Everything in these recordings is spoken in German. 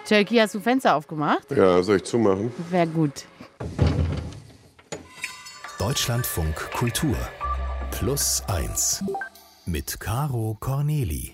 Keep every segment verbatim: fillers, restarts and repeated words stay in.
Tölki, hast du Fenster aufgemacht? Ja, soll ich zumachen? Wäre gut. Deutschlandfunk Kultur Plus eins mit Caro Corneli.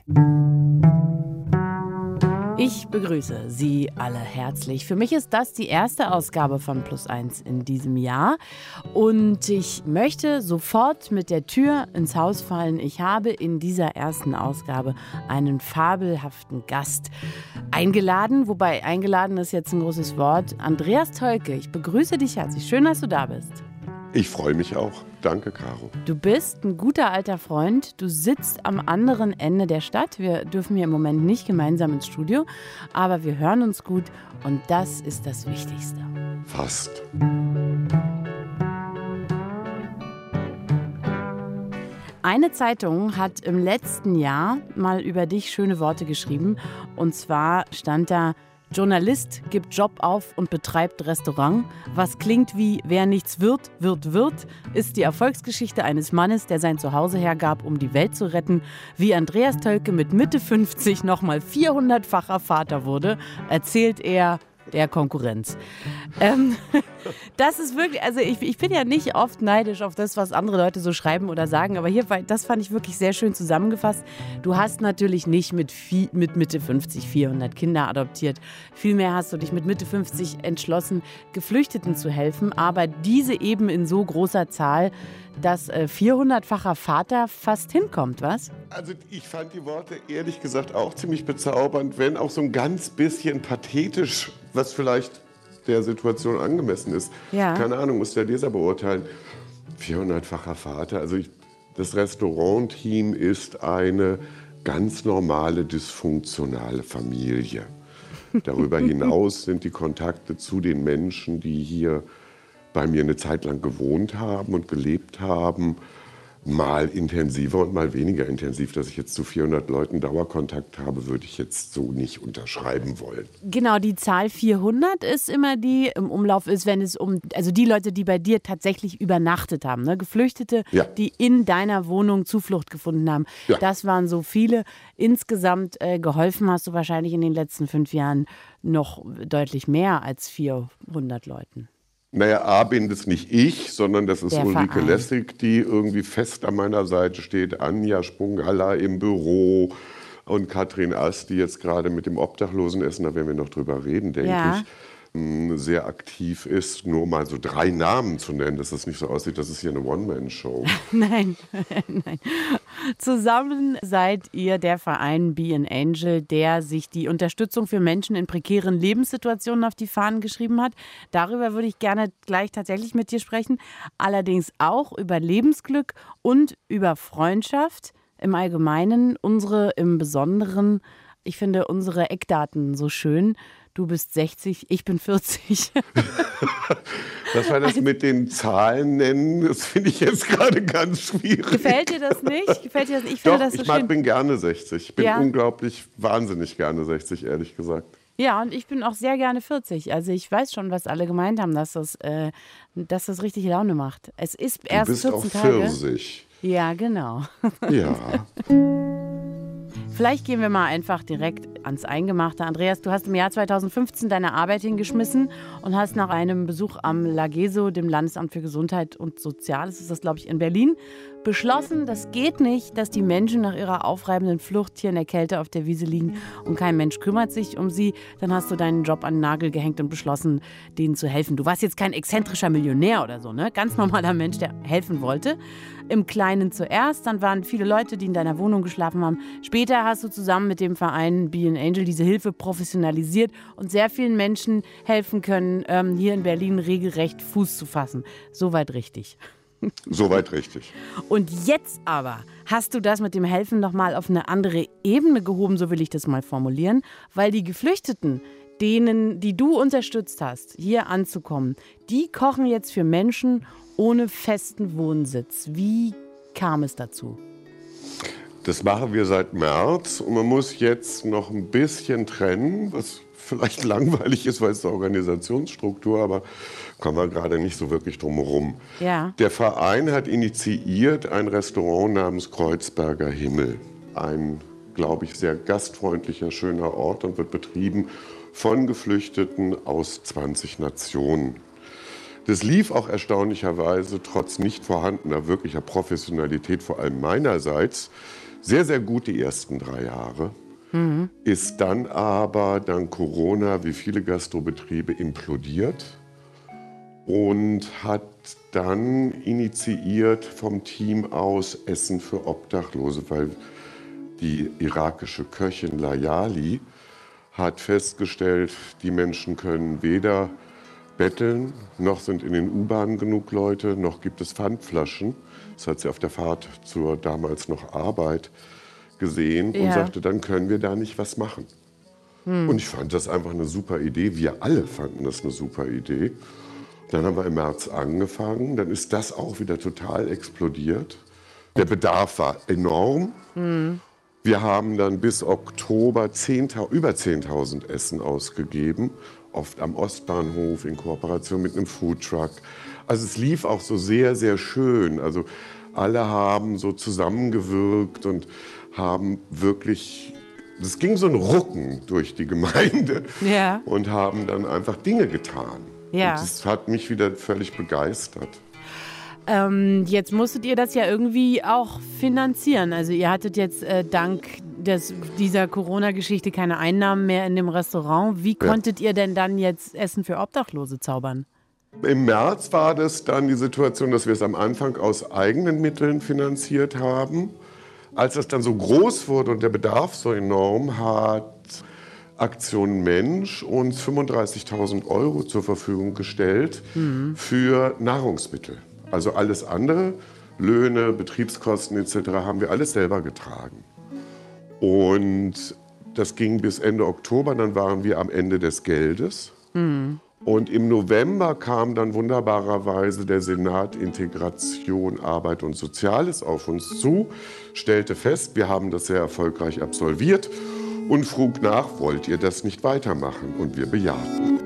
Ich begrüße Sie alle herzlich. Für mich ist das die erste Ausgabe von Plus eins in diesem Jahr. Und ich möchte sofort mit der Tür ins Haus fallen. Ich habe in dieser ersten Ausgabe einen fabelhaften Gast eingeladen. Wobei eingeladen ist jetzt ein großes Wort. Andreas Tölke, ich begrüße dich herzlich. Schön, dass du da bist. Ich freue mich auch. Danke, Caro. Du bist ein guter alter Freund. Du sitzt am anderen Ende der Stadt. Wir dürfen hier im Moment nicht gemeinsam ins Studio, aber wir hören uns gut und das ist das Wichtigste. Fast. Eine Zeitung hat im letzten Jahr mal über dich schöne Worte geschrieben. Und zwar stand da: Journalist gibt Job auf und betreibt Restaurant. Was klingt wie wer nichts wird, wird, wird, ist die Erfolgsgeschichte eines Mannes, der sein Zuhause hergab, um die Welt zu retten. Wie Andreas Tölke mit Mitte fünfzig nochmal vierhundertfacher Vater wurde, erzählt er der Konkurrenz. Ähm, das ist wirklich, also ich, ich bin ja nicht oft neidisch auf das, was andere Leute so schreiben oder sagen, aber hier, das fand ich wirklich sehr schön zusammengefasst. Du hast natürlich nicht mit, viel, mit Mitte fünfzig vierhundert Kinder adoptiert. Vielmehr hast du dich mit Mitte fünfzig entschlossen, Geflüchteten zu helfen, aber diese eben in so großer Zahl, dass äh, vierhundertfacher Vater fast hinkommt, was? Also ich fand die Worte ehrlich gesagt auch ziemlich bezaubernd, wenn auch so ein ganz bisschen pathetisch, was vielleicht der Situation angemessen ist. Ja. Keine Ahnung, muss der Leser beurteilen. vierhundertfacher Vater, also ich, das Restaurantteam ist eine ganz normale, dysfunktionale Familie. Darüber hinaus sind die Kontakte zu den Menschen, die hier bei mir eine Zeit lang gewohnt haben und gelebt haben, mal intensiver und mal weniger intensiv. Dass ich jetzt zu vierhundert Leuten Dauerkontakt habe, würde ich jetzt so nicht unterschreiben wollen. Genau, die Zahl vierhundert ist immer die im Umlauf ist, wenn es um, also die Leute, die bei dir tatsächlich übernachtet haben, ne? Geflüchtete, ja. die in deiner Wohnung Zuflucht gefunden haben. Ja. Das waren so viele. Insgesamt äh, geholfen hast du wahrscheinlich in den letzten fünf Jahren noch deutlich mehr als vierhundert Leuten. Naja, A bin das nicht ich, sondern das ist Der Ulrike Verein. Lessig, die irgendwie fest an meiner Seite steht. Anja Spungalla im Büro und Katrin Ast, die jetzt gerade mit dem Obdachlosenessen, da werden wir noch drüber reden, denke Ja. ich, sehr aktiv ist. Nur mal so drei Namen zu nennen, dass das nicht so aussieht, das ist hier eine One-Man-Show. Nein, nein. Zusammen seid ihr der Verein Be an Angel, der sich die Unterstützung für Menschen in prekären Lebenssituationen auf die Fahnen geschrieben hat. Darüber würde ich gerne gleich tatsächlich mit dir sprechen. Allerdings auch über Lebensglück und über Freundschaft im Allgemeinen, unsere im Besonderen. Ich finde unsere Eckdaten so schön. Du bist sechzig, ich bin vierzig. Dass wir das mit den Zahlen nennen, das finde ich jetzt gerade ganz schwierig. Gefällt dir das nicht? Gefällt dir das? Ich finde Doch, das so ich mag, schön. bin gerne sechzig. Ich bin Ja. unglaublich, wahnsinnig gerne sechzig, ehrlich gesagt. Ja, und ich bin auch sehr gerne vierzig. Also ich weiß schon, was alle gemeint haben, dass das, äh, dass das richtig Laune macht. Es ist Du erst bist auch vierzehn Tage. Pfirsich. Ja, genau. Ja. Vielleicht gehen wir mal einfach direkt ans Eingemachte. Andreas, du hast im Jahr zweitausendfünfzehn deine Arbeit hingeschmissen und hast nach einem Besuch am LAGESO, dem Landesamt für Gesundheit und Soziales, ist das, glaube ich, in Berlin, beschlossen, das geht nicht, dass die Menschen nach ihrer aufreibenden Flucht hier in der Kälte auf der Wiese liegen und kein Mensch kümmert sich um sie. Dann hast du deinen Job an den Nagel gehängt und beschlossen, denen zu helfen. Du warst jetzt kein exzentrischer Millionär oder so, ne? Ganz normaler Mensch, der helfen wollte. Im Kleinen zuerst, dann waren viele Leute, die in deiner Wohnung geschlafen haben. Später hast du zusammen mit dem Verein Be an Angel diese Hilfe professionalisiert und sehr vielen Menschen helfen können, ähm, hier in Berlin regelrecht Fuß zu fassen. Soweit richtig. Soweit richtig. Und jetzt aber hast du das mit dem Helfen nochmal auf eine andere Ebene gehoben, so will ich das mal formulieren, weil die Geflüchteten, denen, die du unterstützt hast, hier anzukommen, die kochen jetzt für Menschen ohne festen Wohnsitz. Wie kam es dazu? Das machen wir seit März und man muss jetzt noch ein bisschen trennen, was vielleicht langweilig ist, weil es eine Organisationsstruktur, aber kommen wir gerade nicht so wirklich drum herum. Ja. Der Verein hat initiiert ein Restaurant namens Kreuzberger Himmel. Ein glaube ich, sehr gastfreundlicher, schöner Ort und wird betrieben von Geflüchteten aus zwanzig Nationen. Das lief auch erstaunlicherweise trotz nicht vorhandener wirklicher Professionalität, vor allem meinerseits, sehr, sehr gut die ersten drei Jahre. Mhm. Ist dann aber dank Corona wie viele Gastrobetriebe implodiert und hat dann initiiert vom Team aus Essen für Obdachlose, weil die irakische Köchin Layali hat festgestellt, die Menschen können weder betteln, noch sind in den U-Bahnen genug Leute, noch gibt es Pfandflaschen. Das hat sie auf der Fahrt zur damals noch Arbeit gesehen und ja. sagte, dann können wir da nicht was machen. Hm. Und ich fand das einfach eine super Idee. Wir alle fanden das eine super Idee. Dann haben wir im März angefangen, dann ist das auch wieder total explodiert. Der Bedarf war enorm. Hm. Wir haben dann bis Oktober zehntausend, über zehntausend Essen ausgegeben, oft am Ostbahnhof in Kooperation mit einem Foodtruck. Also es lief auch so sehr, sehr schön. Also alle haben so zusammengewirkt und haben wirklich, es ging so ein Rucken durch die Gemeinde ja. und haben dann einfach Dinge getan. Ja. Und das hat mich wieder völlig begeistert. Ähm, jetzt musstet ihr das ja irgendwie auch finanzieren. Also ihr hattet jetzt äh, dank des, dieser Corona-Geschichte keine Einnahmen mehr in dem Restaurant. Wie konntet ja. ihr denn dann jetzt Essen für Obdachlose zaubern? Im März war das dann die Situation, dass wir es am Anfang aus eigenen Mitteln finanziert haben. Als das dann so groß wurde und der Bedarf so enorm, hat Aktion Mensch uns fünfunddreißigtausend Euro zur Verfügung gestellt mhm. für Nahrungsmittel. Also alles andere, Löhne, Betriebskosten et cetera haben wir alles selber getragen. Und das ging bis Ende Oktober, dann waren wir am Ende des Geldes. Mhm. Und im November kam dann wunderbarerweise der Senat Integration, Arbeit und Soziales auf uns zu, stellte fest, wir haben das sehr erfolgreich absolviert und frug nach, wollt ihr das nicht weitermachen? Und wir bejahten.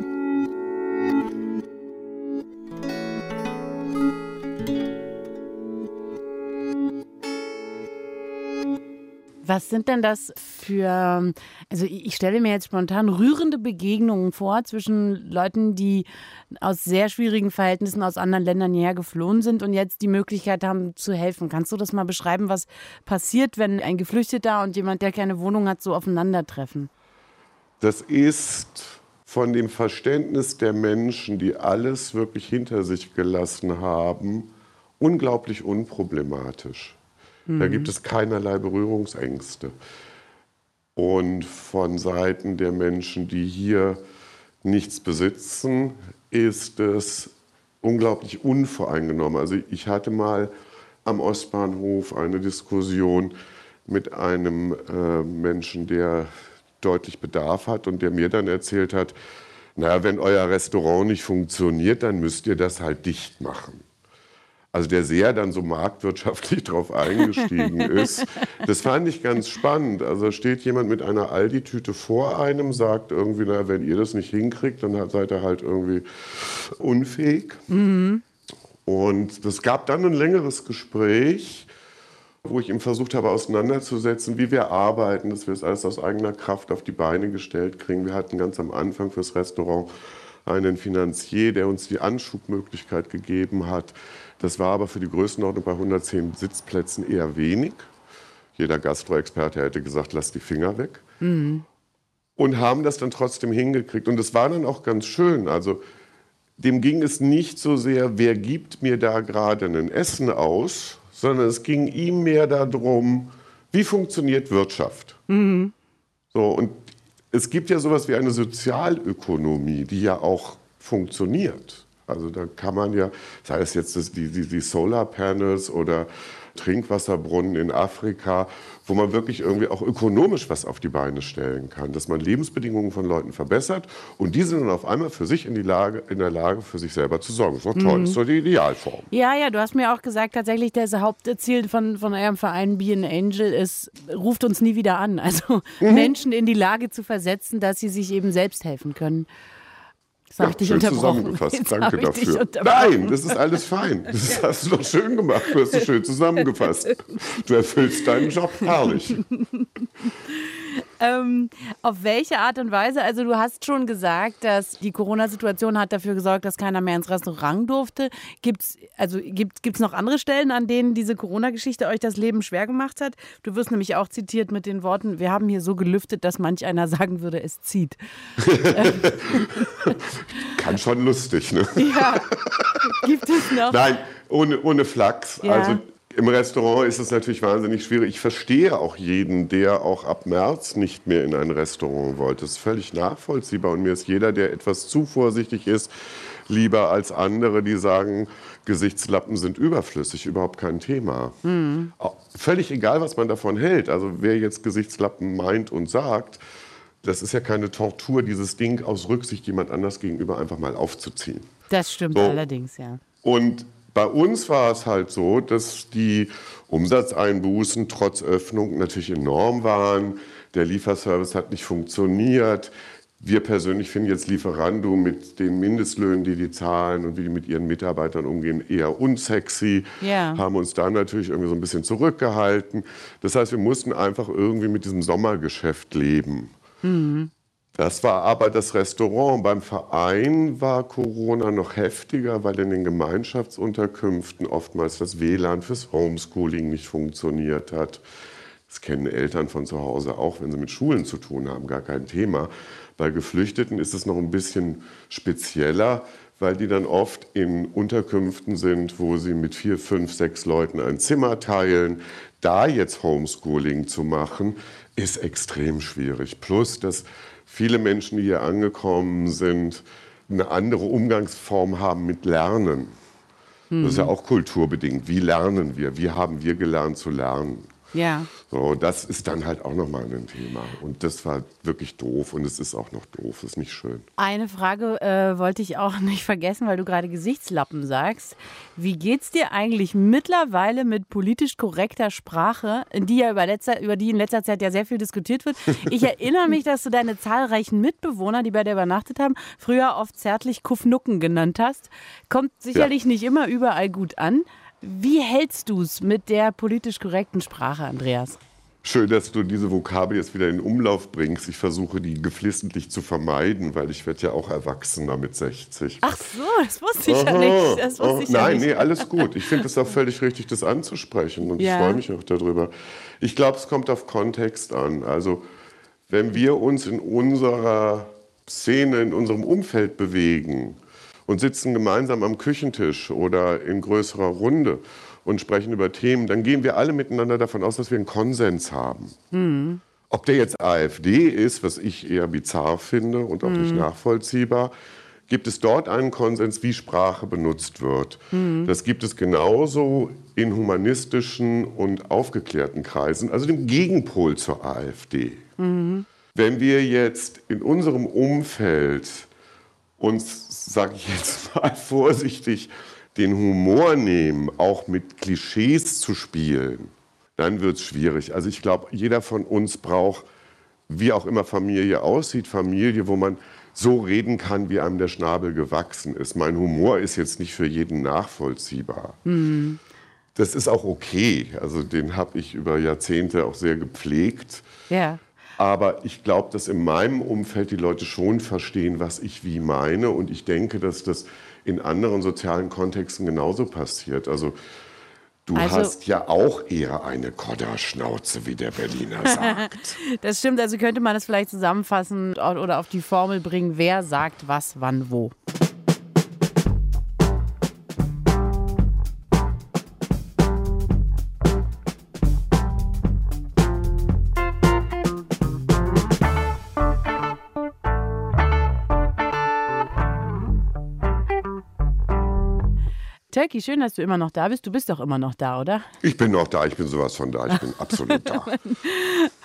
Was sind denn das für, also ich stelle mir jetzt spontan rührende Begegnungen vor zwischen Leuten, die aus sehr schwierigen Verhältnissen aus anderen Ländern hierher geflohen sind und jetzt die Möglichkeit haben zu helfen. Kannst du das mal beschreiben, was passiert, wenn ein Geflüchteter und jemand, der keine Wohnung hat, so aufeinandertreffen? Das ist von dem Verständnis der Menschen, die alles wirklich hinter sich gelassen haben, unglaublich unproblematisch. Da gibt es keinerlei Berührungsängste. Und von Seiten der Menschen, die hier nichts besitzen, ist es unglaublich unvoreingenommen. Also ich hatte mal am Ostbahnhof eine Diskussion mit einem äh, Menschen, der deutlich Bedarf hat und der mir dann erzählt hat, naja, wenn euer Restaurant nicht funktioniert, dann müsst ihr das halt dicht machen. Also der sehr dann so marktwirtschaftlich drauf eingestiegen ist. Das fand ich ganz spannend. Also steht jemand mit einer Aldi-Tüte vor einem, sagt irgendwie, na, wenn ihr das nicht hinkriegt, dann seid ihr halt irgendwie unfähig. Mhm. Und es gab dann ein längeres Gespräch, wo ich ihm versucht habe auseinanderzusetzen, wie wir arbeiten, dass wir es alles aus eigener Kraft auf die Beine gestellt kriegen. Wir hatten ganz am Anfang fürs Restaurant einen Finanzier, der uns die Anschubmöglichkeit gegeben hat. Das war aber für die Größenordnung bei hundertzehn Sitzplätzen eher wenig. Jeder Gastroexperte hätte gesagt, lass die Finger weg. Mhm. Und haben das dann trotzdem hingekriegt. Und das war dann auch ganz schön. Also dem ging es nicht so sehr, wer gibt mir da gerade ein Essen aus, sondern es ging ihm mehr darum, wie funktioniert Wirtschaft. Mhm. So, und es gibt ja sowas wie eine Sozialökonomie, die ja auch funktioniert. Also da kann man ja, sei es jetzt das, die, die, die Solarpanels oder Trinkwasserbrunnen in Afrika, wo man wirklich irgendwie auch ökonomisch was auf die Beine stellen kann, dass man Lebensbedingungen von Leuten verbessert und die sind dann auf einmal für sich in, die Lage, in der Lage, für sich selber zu sorgen. Das ist doch toll, mhm. das ist doch die Idealform. Ja, ja, du hast mir auch gesagt, tatsächlich das Hauptziel von, von eurem Verein Be an Angel ist, ruft uns nie wieder an. Also mhm. Menschen in die Lage zu versetzen, dass sie sich eben selbst helfen können. Das habe ich dich schön unterbrochen. zusammengefasst. Jetzt Danke habe ich dich dafür. unterbrochen. Nein, das ist alles fein. Das hast du doch schön gemacht. Du hast es schön zusammengefasst. Du erfüllst deinen Job herrlich. Ähm, auf welche Art und Weise? Also du hast schon gesagt, dass die Corona-Situation hat dafür gesorgt, dass keiner mehr ins Restaurant durfte. Gibt's, also gibt es noch andere Stellen, an denen diese Corona-Geschichte euch das Leben schwer gemacht hat? Du wirst nämlich auch zitiert mit den Worten, wir haben hier so gelüftet, dass manch einer sagen würde, es zieht. Kann schon lustig, ne? Ja, gibt es noch? Nein, ohne, ohne Flachs. Ja. Also im Restaurant ist es natürlich wahnsinnig schwierig. Ich verstehe auch jeden, der auch ab März nicht mehr in ein Restaurant wollte. Das ist völlig nachvollziehbar. Und mir ist jeder, der etwas zu vorsichtig ist, lieber als andere, die sagen, Gesichtslappen sind überflüssig, überhaupt kein Thema. Mhm. Völlig egal, was man davon hält. Also wer jetzt Gesichtslappen meint und sagt, das ist ja keine Tortur, dieses Ding aus Rücksicht jemand anders gegenüber einfach mal aufzuziehen. Das stimmt so. Allerdings, ja. Und bei uns war es halt so, dass die Umsatzeinbußen trotz Öffnung natürlich enorm waren. Der Lieferservice hat nicht funktioniert. Wir persönlich finden jetzt Lieferando mit den Mindestlöhnen, die die zahlen und wie die mit ihren Mitarbeitern umgehen, eher unsexy. Yeah. Haben uns da natürlich irgendwie so ein bisschen zurückgehalten. Das heißt, wir mussten einfach irgendwie mit diesem Sommergeschäft leben. Mhm. Das war aber das Restaurant. Beim Verein war Corona noch heftiger, weil in den Gemeinschaftsunterkünften oftmals das W L A N fürs Homeschooling nicht funktioniert hat. Das kennen Eltern von zu Hause auch, wenn sie mit Schulen zu tun haben, gar kein Thema. Bei Geflüchteten ist es noch ein bisschen spezieller, weil die dann oft in Unterkünften sind, wo sie mit vier, fünf, sechs Leuten ein Zimmer teilen. Da jetzt Homeschooling zu machen, ist extrem schwierig. Plus, dass viele Menschen, die hier angekommen sind, eine andere Umgangsform haben mit Lernen. Mhm. Das ist ja auch kulturbedingt. Wie lernen wir? Wie haben wir gelernt zu lernen? Ja. So, das ist dann halt auch nochmal ein Thema. Und das war wirklich doof und es ist auch noch doof, das ist nicht schön. Eine Frage äh, wollte ich auch nicht vergessen, weil du gerade Gesichtslappen sagst. Wie geht's dir eigentlich mittlerweile mit politisch korrekter Sprache, in die ja über, letzter, über die in letzter Zeit ja sehr viel diskutiert wird? Ich erinnere mich, dass du deine zahlreichen Mitbewohner, die bei dir übernachtet haben, früher oft zärtlich Kuffnucken genannt hast. Kommt sicherlich ja. nicht immer überall gut an. Wie hältst du es mit der politisch korrekten Sprache, Andreas? Schön, dass du diese Vokabel jetzt wieder in Umlauf bringst. Ich versuche, die geflissentlich zu vermeiden, weil ich werde ja auch Erwachsener mit sechzig. Ach so, das wusste ich Aha, ja nicht. Das wusste oh, ich nein, ja nicht. nee, alles gut. Ich finde es auch völlig richtig, das anzusprechen und ja. ich freue mich auch darüber. Ich glaube, es kommt auf Kontext an. Also, wenn wir uns in unserer Szene, in unserem Umfeld bewegen und sitzen gemeinsam am Küchentisch oder in größerer Runde und sprechen über Themen, dann gehen wir alle miteinander davon aus, dass wir einen Konsens haben. Mhm. Ob der jetzt AfD ist, was ich eher bizarr finde und auch mhm. nicht nachvollziehbar, gibt es dort einen Konsens, wie Sprache benutzt wird. Mhm. Das gibt es genauso in humanistischen und aufgeklärten Kreisen, also dem Gegenpol zur AfD. Mhm. Wenn wir jetzt in unserem Umfeld uns, sage ich jetzt mal vorsichtig, den Humor nehmen, auch mit Klischees zu spielen, dann wird es schwierig. Also ich glaube, jeder von uns braucht, wie auch immer Familie aussieht, Familie, wo man so reden kann, wie einem der Schnabel gewachsen ist. Mein Humor ist jetzt nicht für jeden nachvollziehbar. Mhm. Das ist auch okay. Also den habe ich über Jahrzehnte auch sehr gepflegt. Ja. Aber ich glaube, dass in meinem Umfeld die Leute schon verstehen, was ich wie meine. Und ich denke, dass das in anderen sozialen Kontexten genauso passiert. Also du also, hast ja auch eher eine Kodderschnauze, wie der Berliner sagt. Das stimmt. Also könnte man das vielleicht zusammenfassen oder auf die Formel bringen, wer sagt was, wann, wo. Tölki, schön, dass du immer noch da bist. Du bist doch immer noch da, oder? Ich bin noch da, ich bin sowas von da, ich bin absolut da.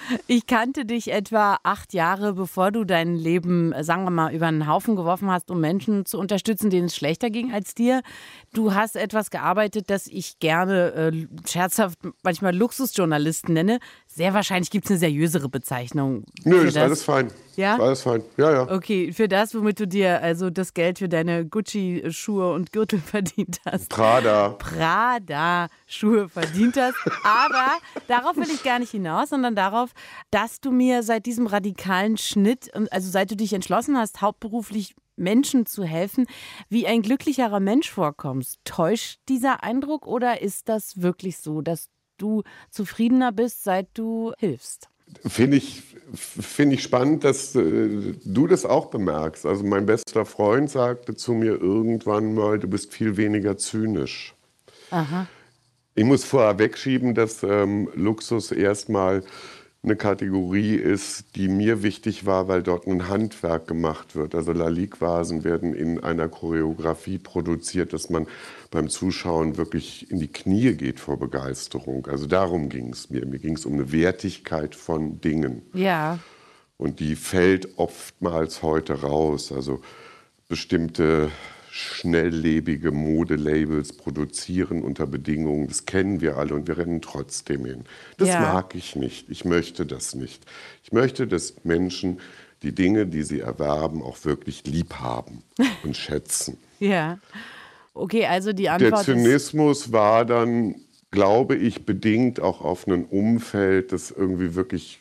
Ich kannte dich etwa acht Jahre, bevor du dein Leben, sagen wir mal, über einen Haufen geworfen hast, um Menschen zu unterstützen, denen es schlechter ging als dir. Du hast etwas gearbeitet, das ich gerne äh, scherzhaft manchmal Luxusjournalisten nenne. Sehr wahrscheinlich gibt es eine seriösere Bezeichnung. Nö, ist alles fein. Ja? Ist alles fein. Ja, ja. Okay, für das, womit du dir also das Geld für deine Gucci-Schuhe und Gürtel verdient hast. Prada. Prada-Schuhe verdient hast. Aber darauf will ich gar nicht hinaus, sondern darauf, dass du mir seit diesem radikalen Schnitt, also seit du dich entschlossen hast, hauptberuflich Menschen zu helfen, wie ein glücklicherer Mensch vorkommst. Täuscht dieser Eindruck oder ist das wirklich so, dass du zufriedener bist, seit du hilfst? Finde ich, find ich spannend, dass äh, du das auch bemerkst. Also mein bester Freund sagte zu mir irgendwann mal, du bist viel weniger zynisch. Aha. Ich muss vorher wegschieben, dass ähm, Luxus erstmal eine Kategorie ist, die mir wichtig war, weil dort ein Handwerk gemacht wird. Also Lalique-Vasen werden in einer Choreografie produziert, dass man beim Zuschauen wirklich in die Knie geht vor Begeisterung. Also darum ging es mir. Mir ging es um eine Wertigkeit von Dingen. Ja. Und die fällt oftmals heute raus. Also bestimmte schnelllebige Modelabels produzieren unter Bedingungen, das kennen wir alle und wir rennen trotzdem hin. Das ja. mag ich nicht. Ich möchte das nicht. Ich möchte, dass Menschen die Dinge, die sie erwerben, auch wirklich lieb haben und schätzen. Ja. Okay, also die Antwort Der Zynismus ist war dann, glaube ich, bedingt auch auf ein Umfeld, das irgendwie wirklich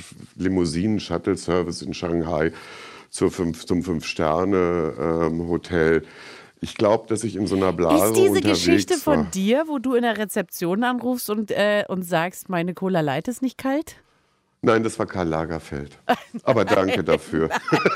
Limousinen-Shuttle-Service in Shanghai zur fünf, zum Fünf-Sterne-Hotel. Ich glaube, dass ich in so einer Blase Ist diese unterwegs Geschichte war. von dir, wo du in der Rezeption anrufst und, äh, und sagst, meine Cola Light ist nicht kalt? Nein, das war Karl Lagerfeld. Aber danke dafür.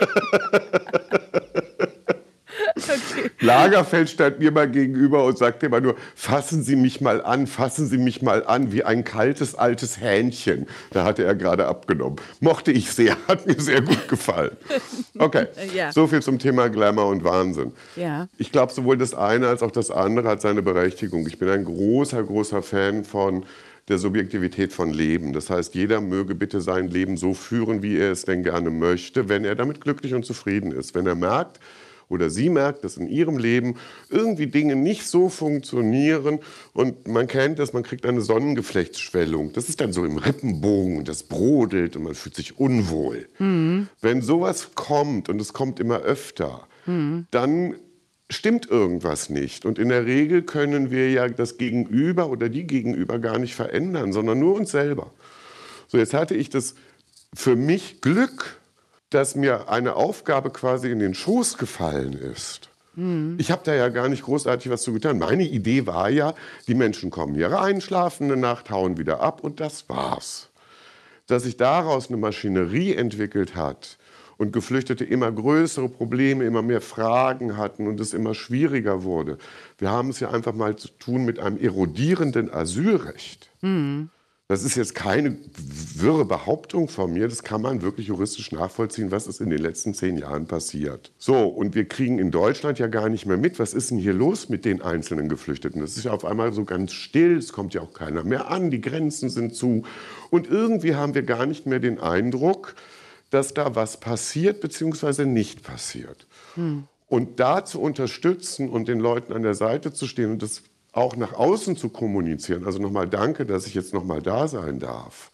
Okay. Lagerfeld stand mir mal gegenüber und sagte immer nur, fassen Sie mich mal an, fassen Sie mich mal an, wie ein kaltes, altes Hähnchen. Da hatte er gerade abgenommen. Mochte ich sehr, hat mir sehr gut gefallen. Okay, Ja. so viel zum Thema Glamour und Wahnsinn. Ja. Ich glaube, sowohl das eine als auch das andere hat seine Berechtigung. Ich bin ein großer, großer Fan von der Subjektivität von Leben. Das heißt, jeder möge bitte sein Leben so führen, wie er es denn gerne möchte, wenn er damit glücklich und zufrieden ist. Wenn er merkt, oder sie merkt, dass in ihrem Leben irgendwie Dinge nicht so funktionieren und man kennt das, man kriegt eine Sonnengeflechtsschwellung. Das ist dann so im Rippenbogen, das brodelt und man fühlt sich unwohl. Mhm. Wenn sowas kommt und es kommt immer öfter, mhm. dann stimmt irgendwas nicht. Und in der Regel können wir ja das Gegenüber oder die Gegenüber gar nicht verändern, sondern nur uns selber. So, jetzt hatte ich das für mich Glück, dass mir eine Aufgabe quasi in den Schoß gefallen ist. Mhm. Ich habe da ja gar nicht großartig was zu getan. Meine Idee war ja, die Menschen kommen hier rein, schlafen eine Nacht, hauen wieder ab und das war's. Dass sich daraus eine Maschinerie entwickelt hat und Geflüchtete immer größere Probleme, immer mehr Fragen hatten und es immer schwieriger wurde. Wir haben es ja einfach mal zu tun mit einem erodierenden Asylrecht. Mhm. Das ist jetzt keine wirre Behauptung von mir, das kann man wirklich juristisch nachvollziehen, was ist in den letzten zehn Jahren passiert. So, und wir kriegen in Deutschland ja gar nicht mehr mit, was ist denn hier los mit den einzelnen Geflüchteten? Das ist ja auf einmal so ganz still, es kommt ja auch keiner mehr an, die Grenzen sind zu. Und irgendwie haben wir gar nicht mehr den Eindruck, dass da was passiert bzw. nicht passiert. Hm. Und da zu unterstützen und den Leuten an der Seite zu stehen und das auch nach außen zu kommunizieren, also nochmal danke, dass ich jetzt nochmal da sein darf.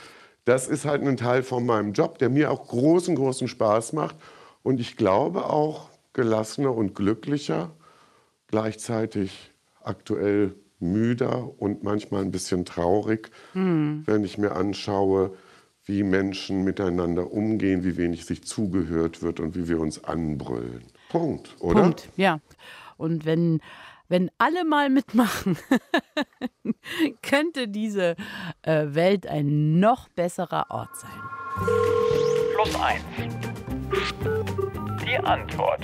Das ist halt ein Teil von meinem Job, der mir auch großen, großen Spaß macht und ich glaube auch gelassener und glücklicher, gleichzeitig aktuell müder und manchmal ein bisschen traurig, hm. wenn ich mir anschaue, wie Menschen miteinander umgehen, wie wenig sich zugehört wird und wie wir uns anbrüllen. Punkt, oder? Punkt, ja. Und wenn Wenn alle mal mitmachen, könnte diese äh, Welt ein noch besserer Ort sein. Plus eins. Die Antwort.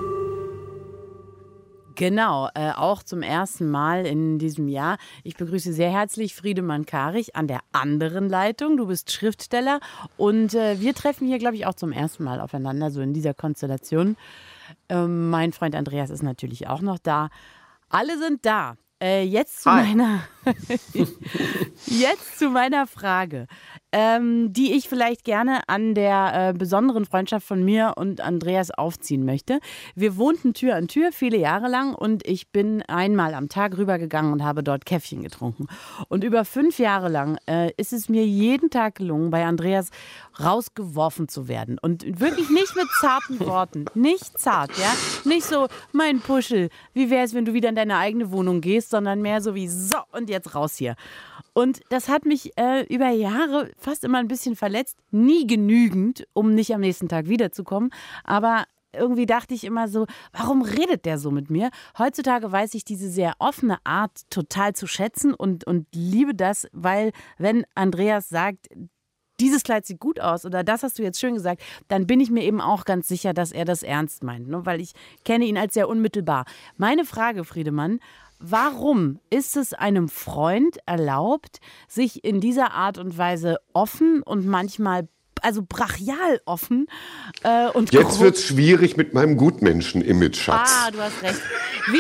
Genau, äh, auch zum ersten Mal in diesem Jahr. Ich begrüße sehr herzlich Friedemann Karich an der anderen Leitung. Du bist Schriftsteller und äh, wir treffen hier, glaube ich, auch zum ersten Mal aufeinander, so in dieser Konstellation. Ähm, mein Freund Andreas ist natürlich auch noch da. Alle sind da. Äh, jetzt, zu meiner, jetzt zu meiner Frage. ähm, die ich vielleicht gerne an der äh, besonderen Freundschaft von mir und Andreas aufziehen möchte. Wir wohnten Tür an Tür viele Jahre lang und ich bin einmal am Tag rübergegangen und habe dort Käffchen getrunken. Und über fünf Jahre lang äh, ist es mir jeden Tag gelungen, bei Andreas rausgeworfen zu werden. Und wirklich nicht mit zarten Worten. Nicht zart, ja? Nicht so, mein Puschel, wie wäre es, wenn du wieder in deine eigene Wohnung gehst, sondern mehr so wie, so, und jetzt raus hier. Und das hat mich äh, über Jahre fast immer ein bisschen verletzt. Nie genügend, um nicht am nächsten Tag wiederzukommen. Aber irgendwie dachte ich immer so, warum redet der so mit mir? Heutzutage weiß ich diese sehr offene Art total zu schätzen und, und liebe das, weil wenn Andreas sagt, dieses Kleid sieht gut aus oder das hast du jetzt schön gesagt, dann bin ich mir eben auch ganz sicher, dass er das ernst meint, ne? Weil ich kenne ihn als sehr unmittelbar. Meine Frage, Friedemann, warum ist es einem Freund erlaubt, sich in dieser Art und Weise offen und manchmal also brachial offen äh, und jetzt wird es schwierig mit meinem Gutmenschen-Image, Schatz. Ah, du hast recht.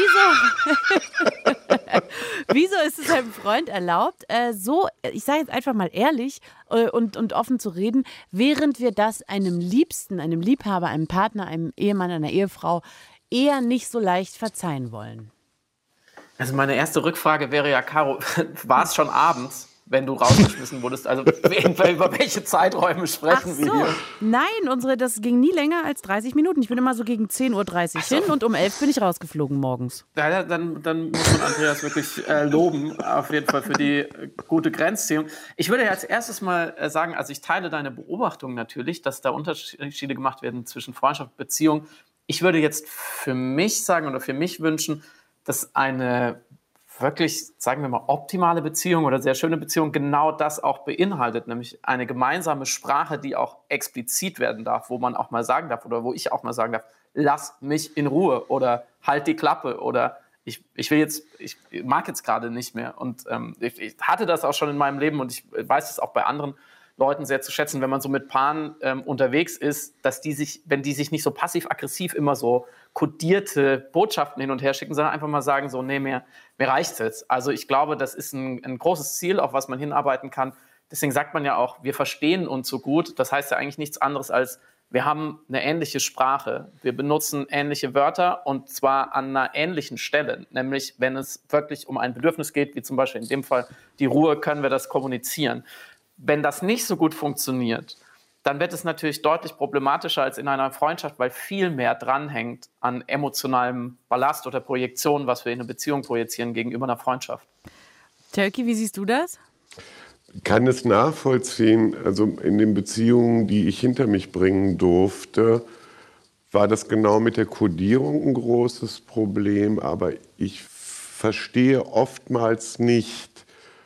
Wieso, Wieso ist es einem Freund erlaubt, äh, so, ich sage jetzt einfach mal ehrlich äh, und, und offen zu reden, während wir das einem Liebsten, einem Liebhaber, einem Partner, einem Ehemann, einer Ehefrau eher nicht so leicht verzeihen wollen? Also meine erste Rückfrage wäre ja, Caro, war es schon abends, wenn du rausgeschmissen wurdest? Also über welche Zeiträume sprechen Ach so. wir hier? Nein, unsere, das ging nie länger als dreißig Minuten. Ich bin immer so gegen zehn Uhr dreißig so. hin und um elf bin ich rausgeflogen morgens. Ja, dann, dann muss man Andreas wirklich äh, loben, auf jeden Fall für die äh, gute Grenzziehung. Ich würde ja als erstes mal äh, sagen, also ich teile deine Beobachtung natürlich, dass da Unterschiede gemacht werden zwischen Freundschaft und Beziehung. Ich würde jetzt für mich sagen oder für mich wünschen, dass eine wirklich, sagen wir mal, optimale Beziehung oder sehr schöne Beziehung genau das auch beinhaltet, nämlich eine gemeinsame Sprache, die auch explizit werden darf, wo man auch mal sagen darf oder wo ich auch mal sagen darf, lass mich in Ruhe oder halt die Klappe oder ich, ich will jetzt, ich mag jetzt gerade nicht mehr. Und ähm, ich, ich hatte das auch schon in meinem Leben und ich weiß es auch bei anderen Leuten sehr zu schätzen, wenn man so mit Paaren ähm, unterwegs ist, dass die sich, wenn die sich nicht so passiv-aggressiv immer so kodierte Botschaften hin und her schicken, sondern einfach mal sagen, so, nee, mir, mir reicht's jetzt. Also ich glaube, das ist ein, ein großes Ziel, auf was man hinarbeiten kann. Deswegen sagt man ja auch, wir verstehen uns so gut. Das heißt ja eigentlich nichts anderes als, wir haben eine ähnliche Sprache. Wir benutzen ähnliche Wörter und zwar an einer ähnlichen Stelle. Nämlich, wenn es wirklich um ein Bedürfnis geht, wie zum Beispiel in dem Fall die Ruhe, können wir das kommunizieren. Wenn das nicht so gut funktioniert, dann wird es natürlich deutlich problematischer als in einer Freundschaft, weil viel mehr dranhängt an emotionalem Ballast oder Projektion, was wir in eine Beziehung projizieren gegenüber einer Freundschaft. Tölki, wie siehst du das? Kann es nachvollziehen, also in den Beziehungen, die ich hinter mich bringen durfte, war das genau mit der Kodierung ein großes Problem, aber ich verstehe oftmals nicht,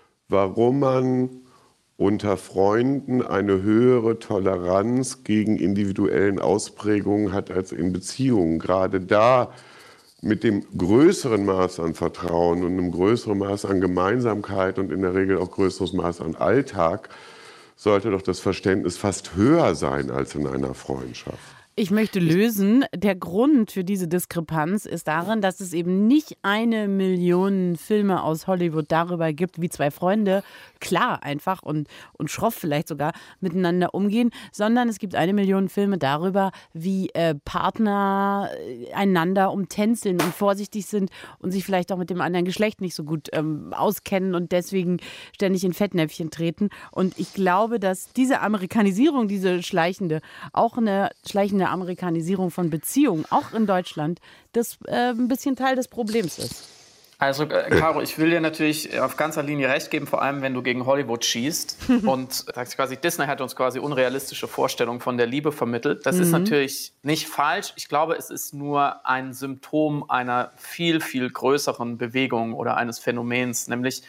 warum man unter Freunden eine höhere Toleranz gegen individuellen Ausprägungen hat als in Beziehungen. Gerade da mit dem größeren Maß an Vertrauen und einem größeren Maß an Gemeinsamkeit und in der Regel auch größeres Maß an Alltag sollte doch das Verständnis fast höher sein als in einer Freundschaft. Ich möchte lösen. Der Grund für diese Diskrepanz ist darin, dass es eben nicht eine Million Filme aus Hollywood darüber gibt, wie zwei Freunde klar einfach und, und schroff vielleicht sogar miteinander umgehen, sondern es gibt eine Million Filme darüber, wie äh, Partner einander umtänzeln und vorsichtig sind und sich vielleicht auch mit dem anderen Geschlecht nicht so gut ähm, auskennen und deswegen ständig in Fettnäpfchen treten. Und ich glaube, dass diese Amerikanisierung, diese schleichende, auch eine schleichende Amerikanisierung von Beziehungen, auch in Deutschland, das äh, ein bisschen Teil des Problems ist. Also, äh, Caro, ich will dir natürlich auf ganzer Linie recht geben, vor allem, wenn du gegen Hollywood schießt und sagst quasi, Disney hat uns quasi unrealistische Vorstellungen von der Liebe vermittelt. Das mhm. ist natürlich nicht falsch. Ich glaube, es ist nur ein Symptom einer viel, viel größeren Bewegung oder eines Phänomens, nämlich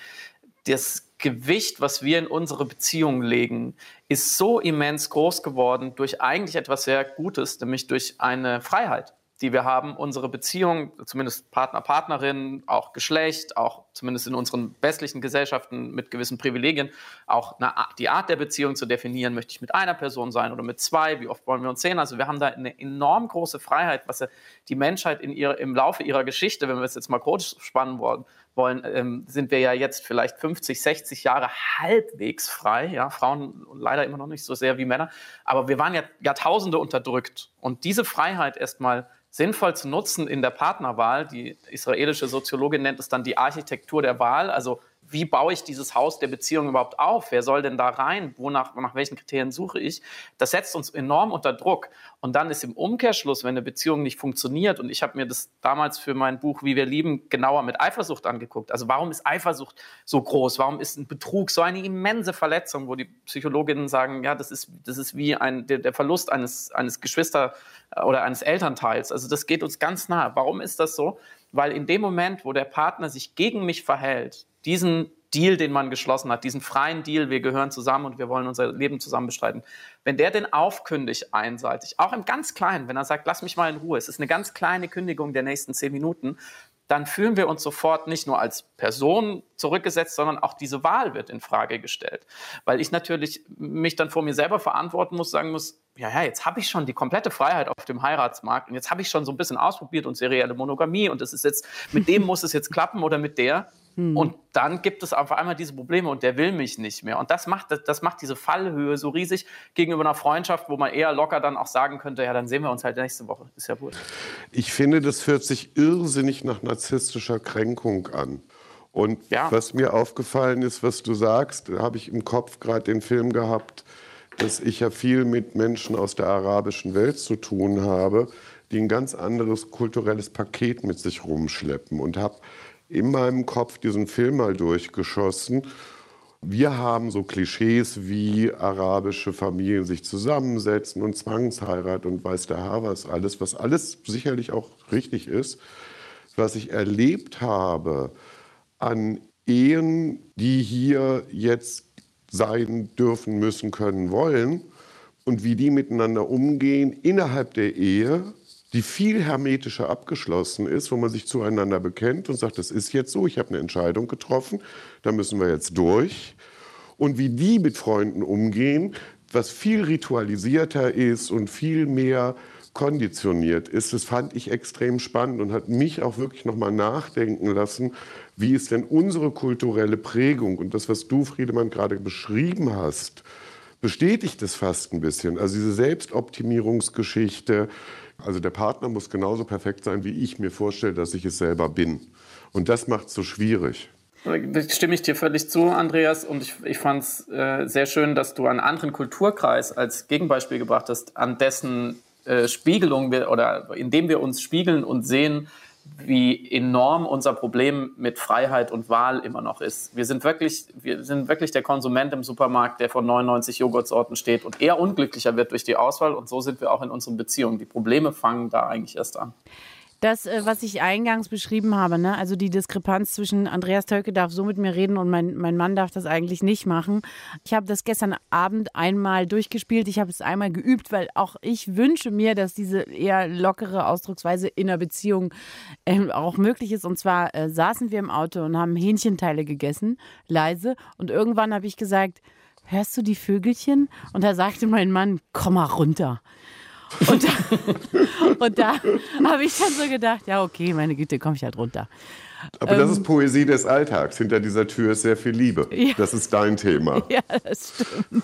das Gewicht, was wir in unsere Beziehungen legen, ist so immens groß geworden durch eigentlich etwas sehr Gutes, nämlich durch eine Freiheit, die wir haben, unsere Beziehung, zumindest Partner, Partnerin, auch Geschlecht, auch zumindest in unseren westlichen Gesellschaften mit gewissen Privilegien, auch eine, die Art der Beziehung zu definieren, möchte ich mit einer Person sein oder mit zwei, wie oft wollen wir uns sehen, also wir haben da eine enorm große Freiheit, was ja die Menschheit in ihre, im Laufe ihrer Geschichte, wenn wir es jetzt mal groß spannen wollen, wollen, ähm, sind wir ja jetzt vielleicht fünfzig, sechzig Jahre halbwegs frei. Ja, Frauen leider immer noch nicht so sehr wie Männer. Aber wir waren ja Jahrtausende unterdrückt. Und diese Freiheit erstmal sinnvoll zu nutzen in der Partnerwahl, die israelische Soziologin nennt es dann die Architektur der Wahl, also wie baue ich dieses Haus der Beziehung überhaupt auf? Wer soll denn da rein? Wonach, nach welchen Kriterien suche ich? Das setzt uns enorm unter Druck. Und dann ist im Umkehrschluss, wenn eine Beziehung nicht funktioniert, und ich habe mir das damals für mein Buch Wie wir lieben genauer mit Eifersucht angeguckt. Also warum ist Eifersucht so groß? Warum ist ein Betrug so eine immense Verletzung, wo die Psychologinnen sagen, ja, das ist, das ist wie ein, der, der Verlust eines, eines Geschwister- oder eines Elternteils. Also das geht uns ganz nahe. Warum ist das so? Weil in dem Moment, wo der Partner sich gegen mich verhält, diesen Deal, den man geschlossen hat, diesen freien Deal, wir gehören zusammen und wir wollen unser Leben zusammen bestreiten, wenn der den aufkündigt einseitig, auch im ganz Kleinen, wenn er sagt, lass mich mal in Ruhe, es ist eine ganz kleine Kündigung der nächsten zehn Minuten, dann fühlen wir uns sofort nicht nur als Person zurückgesetzt, sondern auch diese Wahl wird in Frage gestellt. Weil ich natürlich mich dann vor mir selber verantworten muss, sagen muss, ja, ja, jetzt habe ich schon die komplette Freiheit auf dem Heiratsmarkt und jetzt habe ich schon so ein bisschen ausprobiert und serielle Monogamie und es ist jetzt, mit dem muss es jetzt klappen oder mit der. Hm. Und dann gibt es auf einmal diese Probleme und der will mich nicht mehr. Und das macht, das macht diese Fallhöhe so riesig gegenüber einer Freundschaft, wo man eher locker dann auch sagen könnte, ja, dann sehen wir uns halt nächste Woche. Ist ja gut. Ich finde, das hört sich irrsinnig nach narzisstischer Kränkung an. Und ja. Was mir aufgefallen ist, was du sagst, da habe ich im Kopf gerade den Film gehabt, dass ich ja viel mit Menschen aus der arabischen Welt zu tun habe, die ein ganz anderes kulturelles Paket mit sich rumschleppen und habe in meinem Kopf diesen Film mal durchgeschossen. Wir haben so Klischees wie arabische Familien sich zusammensetzen und Zwangsheirat und weiß der Herr was alles, was alles sicherlich auch richtig ist. Was ich erlebt habe an Ehen, die hier jetzt sein dürfen, müssen, können, wollen und wie die miteinander umgehen innerhalb der Ehe, die viel hermetischer abgeschlossen ist, wo man sich zueinander bekennt und sagt, das ist jetzt so, ich habe eine Entscheidung getroffen, da müssen wir jetzt durch. Und wie die mit Freunden umgehen, was viel ritualisierter ist und viel mehr konditioniert ist, das fand ich extrem spannend und hat mich auch wirklich noch mal nachdenken lassen, wie ist denn unsere kulturelle Prägung und das, was du, Friedemann, gerade beschrieben hast, bestätigt das fast ein bisschen. Also diese Selbstoptimierungsgeschichte, also der Partner muss genauso perfekt sein, wie ich mir vorstelle, dass ich es selber bin. Und das macht es so schwierig. Da stimme ich dir völlig zu, Andreas. Und ich, ich fand es äh, sehr schön, dass du einen anderen Kulturkreis als Gegenbeispiel gebracht hast, an dessen äh, Spiegelung wir, oder in dem wir uns spiegeln und sehen, wie enorm unser Problem mit Freiheit und Wahl immer noch ist. Wir sind wirklich, wir sind wirklich der Konsument im Supermarkt, der vor neunundneunzig Joghurtsorten steht und eher unglücklicher wird durch die Auswahl. Und so sind wir auch in unseren Beziehungen. Die Probleme fangen da eigentlich erst an. Das, was ich eingangs beschrieben habe, ne? Also die Diskrepanz zwischen Andreas Tölke darf so mit mir reden und mein, mein Mann darf das eigentlich nicht machen. Ich habe das gestern Abend einmal durchgespielt. Ich habe es einmal geübt, weil auch ich wünsche mir, dass diese eher lockere Ausdrucksweise in einer Beziehung äh, auch möglich ist. Und zwar äh, saßen wir im Auto und haben Hähnchenteile gegessen, leise. Und irgendwann habe ich gesagt, hörst du die Vögelchen? Und da sagte mein Mann, komm mal runter. Und da, und da habe ich dann so gedacht, ja okay, meine Güte, komme ich halt runter. Aber ähm, das ist Poesie des Alltags. Hinter dieser Tür ist sehr viel Liebe. Ja. Das ist dein Thema. Ja, das stimmt.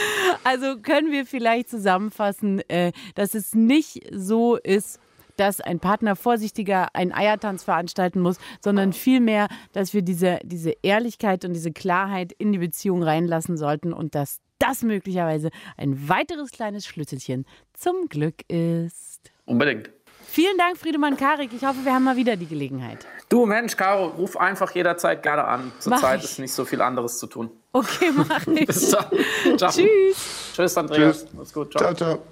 Also können wir vielleicht zusammenfassen, äh, dass es nicht so ist, dass ein Partner vorsichtiger einen Eiertanz veranstalten muss, sondern vielmehr, dass wir diese, diese Ehrlichkeit und diese Klarheit in die Beziehung reinlassen sollten und dass das möglicherweise ein weiteres kleines Schlüsselchen zum Glück ist. Unbedingt. Vielen Dank, Friedemann Karik. Ich hoffe, wir haben mal wieder die Gelegenheit. Du Mensch, Caro, ruf einfach jederzeit gerne an. Zurzeit ist nicht so viel anderes zu tun. Okay, mach ich. Bis dann. Ciao. Tschüss. Tschüss, Andreas. Tschüss. Mach's gut. Ciao, ciao. ciao.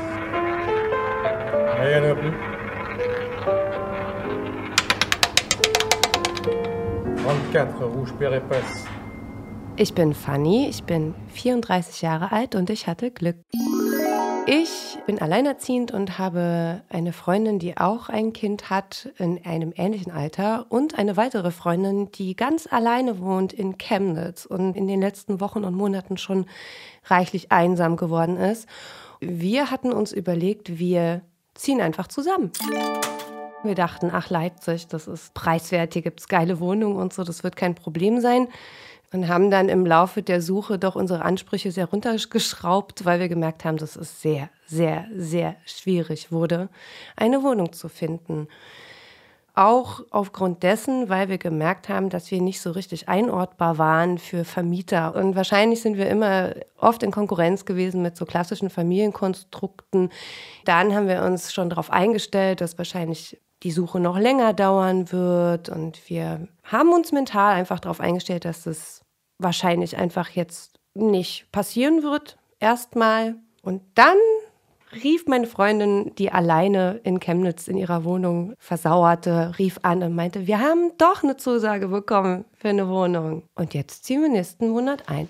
Ich bin Fanny, ich bin vierunddreißig Jahre alt und ich hatte Glück. Ich bin alleinerziehend und habe eine Freundin, die auch ein Kind hat in einem ähnlichen Alter und eine weitere Freundin, die ganz alleine wohnt in Chemnitz und in den letzten Wochen und Monaten schon reichlich einsam geworden ist. Wir hatten uns überlegt, wir ziehen einfach zusammen. Wir dachten, ach Leipzig, das ist preiswert, hier gibt es geile Wohnungen und so, das wird kein Problem sein. Und haben dann im Laufe der Suche doch unsere Ansprüche sehr runtergeschraubt, weil wir gemerkt haben, dass es sehr, sehr, sehr schwierig wurde, eine Wohnung zu finden. Auch aufgrund dessen, weil wir gemerkt haben, dass wir nicht so richtig einordbar waren für Vermieter. Und wahrscheinlich sind wir immer oft in Konkurrenz gewesen mit so klassischen Familienkonstrukten. Dann haben wir uns schon darauf eingestellt, dass wahrscheinlich die Suche noch länger dauern wird. Und wir haben uns mental einfach darauf eingestellt, dass das wahrscheinlich einfach jetzt nicht passieren wird, erstmal. Und dann rief meine Freundin, die alleine in Chemnitz in ihrer Wohnung versauerte, rief an und meinte, wir haben doch eine Zusage bekommen für eine Wohnung. Und jetzt ziehen wir nächsten Monat ein.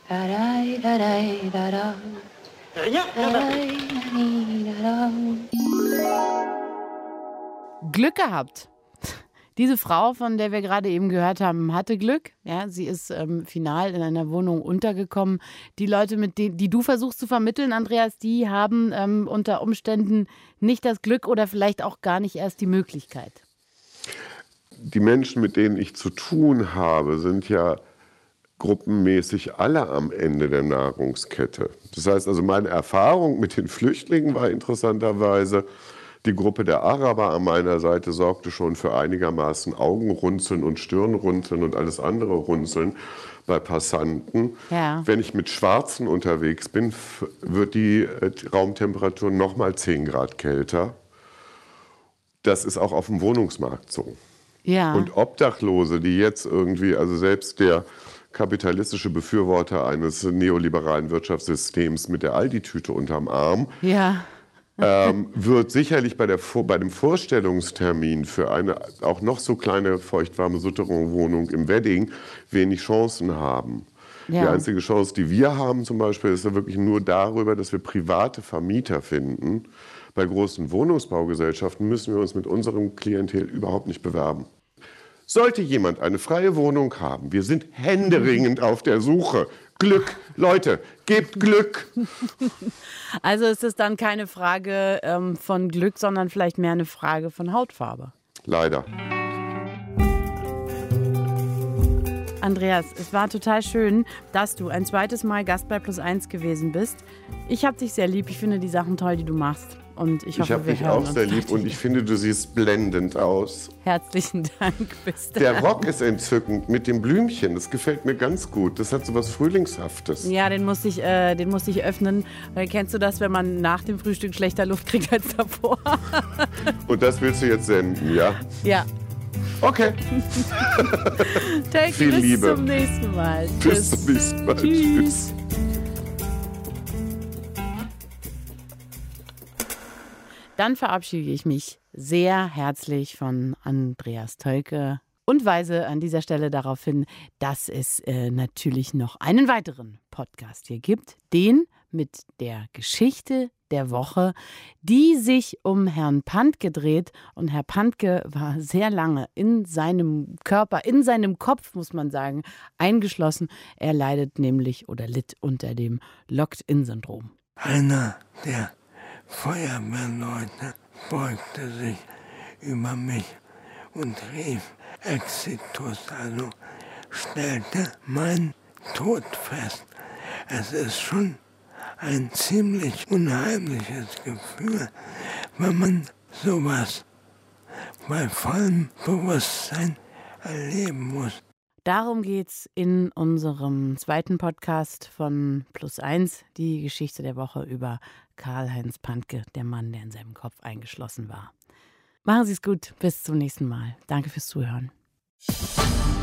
Glück gehabt. Diese Frau, von der wir gerade eben gehört haben, hatte Glück. Ja, sie ist ähm, final in einer Wohnung untergekommen. Die Leute, mit denen, die du versuchst zu vermitteln, Andreas, die haben ähm, unter Umständen nicht das Glück oder vielleicht auch gar nicht erst die Möglichkeit. Die Menschen, mit denen ich zu tun habe, sind ja gruppenmäßig alle am Ende der Nahrungskette. Das heißt also, meine Erfahrung mit den Flüchtlingen war interessanterweise, die Gruppe der Araber an meiner Seite sorgte schon für einigermaßen Augenrunzeln und Stirnrunzeln und alles andere Runzeln bei Passanten. Ja. Wenn ich mit Schwarzen unterwegs bin, wird die Raumtemperatur noch mal zehn Grad kälter. Das ist auch auf dem Wohnungsmarkt so. Ja. Und Obdachlose, die jetzt irgendwie, also selbst der kapitalistische Befürworter eines neoliberalen Wirtschaftssystems mit der Aldi-Tüte unterm Arm, ja. ähm, wird sicherlich bei, der, bei dem Vorstellungstermin für eine auch noch so kleine feuchtwarme Souterrain-Wohnung im Wedding wenig Chancen haben. Ja. Die einzige Chance, die wir haben zum Beispiel, ist ja wirklich nur darüber, dass wir private Vermieter finden. Bei großen Wohnungsbaugesellschaften müssen wir uns mit unserem Klientel überhaupt nicht bewerben. Sollte jemand eine freie Wohnung haben, wir sind händeringend auf der Suche. Glück, Leute, gebt Glück. Also ist es dann keine Frage ähm, von Glück, sondern vielleicht mehr eine Frage von Hautfarbe. Leider. Andreas, es war total schön, dass du ein zweites Mal Gast bei Plus eins gewesen bist. Ich habe dich sehr lieb, ich finde die Sachen toll, die du machst. Und ich hoffe, ich habe wir dich hören auch uns sehr lieb und ich finde, du siehst blendend aus. Herzlichen Dank, bis dann. Der Rock ist entzückend mit dem Blümchen, das gefällt mir ganz gut. Das hat so was Frühlingshaftes. Ja, den musste ich, äh, den musste ich öffnen. Weil kennst du das, wenn man nach dem Frühstück schlechter Luft kriegt als davor? Und das willst du jetzt senden, ja? Ja. Okay. Take Viel bis Liebe. zum nächsten Mal. Bis zum nächsten Mal. Tschüss. Tschüss. Dann verabschiede ich mich sehr herzlich von Andreas Tölke und weise an dieser Stelle darauf hin, dass es äh, natürlich noch einen weiteren Podcast hier gibt, den mit der Geschichte der Woche, die sich um Herrn Pantke dreht. Und Herr Pantke war sehr lange in seinem Körper, in seinem Kopf, muss man sagen, eingeschlossen. Er leidet nämlich oder litt unter dem Locked-In-Syndrom. Einer der Feuerwehrleute beugte sich über mich und rief Exitus, also stellte meinen Tod fest. Es ist schon ein ziemlich unheimliches Gefühl, wenn man sowas bei vollem Bewusstsein erleben muss. Darum geht's in unserem zweiten Podcast von Plus eins, die Geschichte der Woche über Karl-Heinz Pantke, der Mann, der in seinem Kopf eingeschlossen war. Machen Sie es gut, bis zum nächsten Mal. Danke fürs Zuhören.